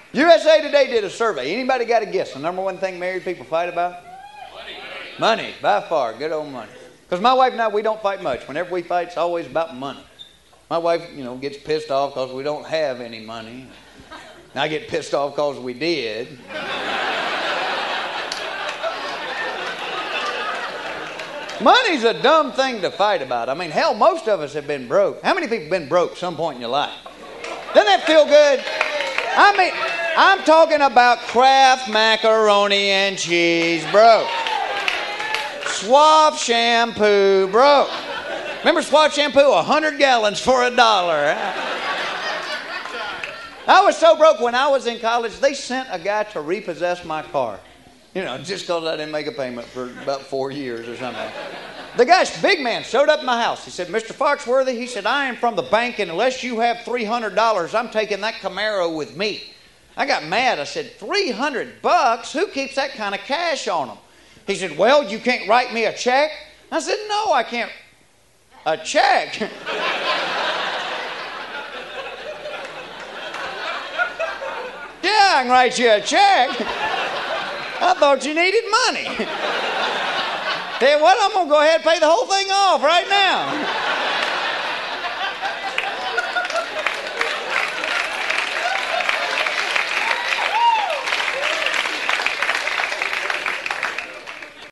USA Today did a survey. Anybody got a guess? The number one thing married people fight about? Money, by far. Good old money. Because my wife and I, we don't fight much. Whenever we fight, it's always about money. My wife, gets pissed off because we don't have any money. And I get pissed off because we did. Money's a dumb thing to fight about. I mean, hell, most of us have been broke. How many people have been broke some point in your life? Doesn't that feel good? I mean, I'm talking about Kraft macaroni and cheese broke. Suave shampoo broke. Remember Suave shampoo? 100 gallons for $1. I was so broke when I was in college, they sent a guy to repossess my car. Just because I didn't make a payment for about 4 years or something. The guy's big man showed up at my house. He said, Mr. Foxworthy, he said, I am from the bank, and unless you have $300, I'm taking that Camaro with me. I got mad. I said, $300? Who keeps that kind of cash on them? He said, well, you can't write me a check? I said, no, I can't. A check? Yeah, I can write you a check. I thought you needed money. Tell you what, I'm going to go ahead and pay the whole thing off right now.